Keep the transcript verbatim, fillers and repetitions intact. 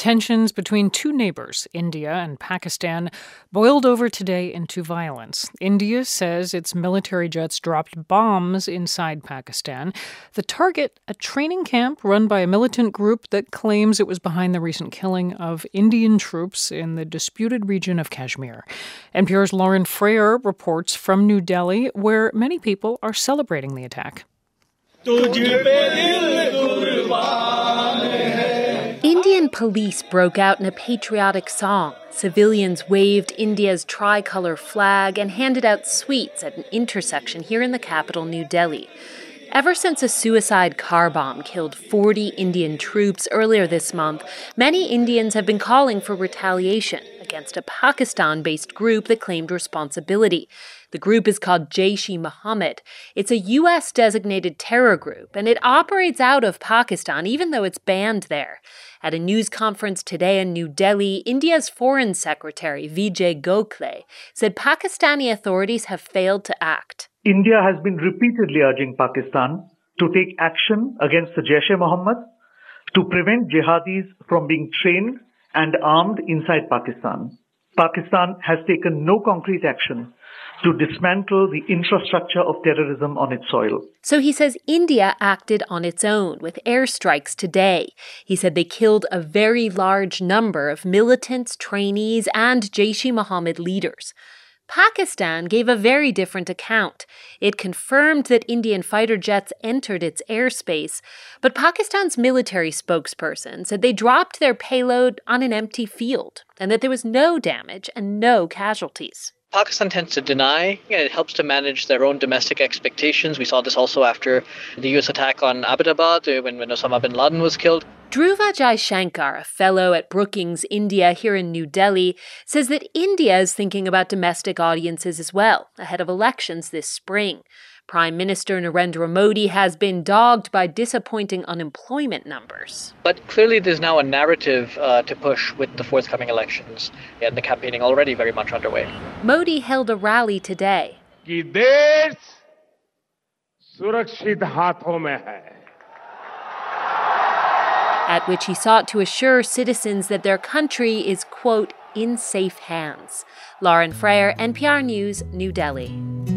Tensions between two neighbors, India and Pakistan, boiled over today into violence. India says its military jets dropped bombs inside Pakistan. The target, a training camp run by a militant group that claims it was behind the recent killing of Indian troops in the disputed region of Kashmir. N P R's Lauren Frayer reports from New Delhi, where many people are celebrating the attack. Indian police broke out in a patriotic song. Civilians waved India's tricolour flag and handed out sweets at an intersection here in the capital, New Delhi. Ever since a suicide car bomb killed forty Indian troops earlier this month, many Indians have been calling for retaliation against a Pakistan-based group that claimed responsibility. The group is called Jaish-e-Mohammed. It's a U S-designated terror group, and it operates out of Pakistan, even though it's banned there. At a news conference today in New Delhi, India's Foreign Secretary Vijay Gokhale said Pakistani authorities have failed to act. India has been repeatedly urging Pakistan to take action against the Jaish-e-Mohammed to prevent jihadis from being trained and armed inside Pakistan. Pakistan has taken no concrete action to dismantle the infrastructure of terrorism on its soil. So he says India acted on its own with airstrikes today. He said they killed a very large number of militants, trainees, and Jaish-e-Mohammed leaders. Pakistan gave a very different account. It confirmed that Indian fighter jets entered its airspace, but Pakistan's military spokesperson said they dropped their payload on an empty field and that there was no damage and no casualties. Pakistan tends to deny, and it helps to manage their own domestic expectations. We saw this also after the U S attack on Abbottabad when, when Osama bin Laden was killed. Dhruva Jaishankar, a fellow at Brookings India here in New Delhi, says that India is thinking about domestic audiences as well, ahead of elections this spring. Prime Minister Narendra Modi has been dogged by disappointing unemployment numbers. But clearly there's now a narrative uh, to push with the forthcoming elections, and the campaigning already very much underway. Modi held a rally today. कि देश सुरक्षित हाथों में है. At which he sought to assure citizens that their country is, quote, in safe hands. Lauren Frayer, N P R News, New Delhi.